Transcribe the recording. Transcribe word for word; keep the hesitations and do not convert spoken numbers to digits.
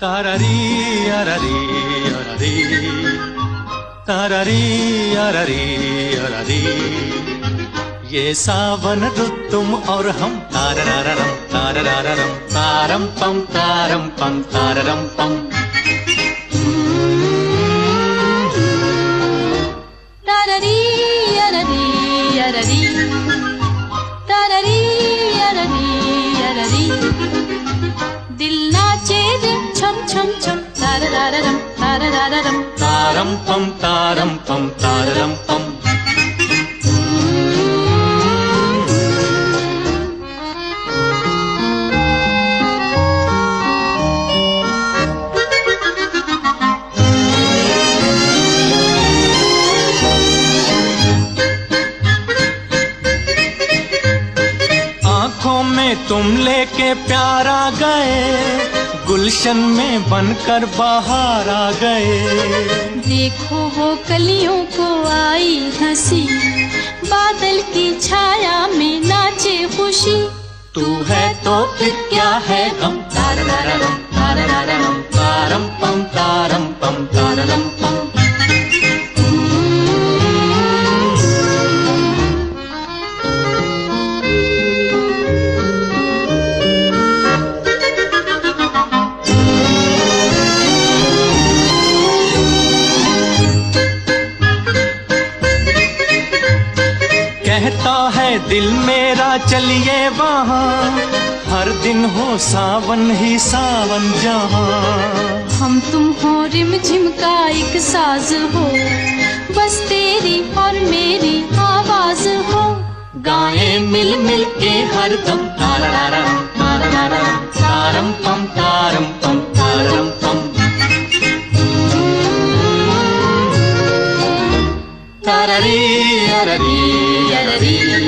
तारारी अरारी अरारी तारारी अरारी अरारी। ये सावन रुत तुम और हम तारारारम तारारारम तारम पम तारम पम ताररम पम। तारारी अरारी अरारी तारारी अरारी अरारी। दिल नाचे रे छम छम छम तारारारम तारारारम तारम पम तारम पम ताररम पम। आँखों में तुम लेके प्यार आ गए, गुलशन में बनकर बाहर आ गए। देखो वो कलियों को आई हंसी, बादल की छाया में नाचे खुशी। तू है तो फिर क्या है गम तारारारम तारारारम तारम पम तारम पम ताररम पम। कहता है दिल मेरा चलिए वहाँ, हर दिन हो सावन ही सावन जहाँ। हम तुम हो रिम झिम का एक साज हो, बस तेरी और मेरी आवाज हो। गाएं मिल मिल के हर दम तारारारम तारारारम तारम पम तारम पम तारम पम। तारारी अरारी अरारी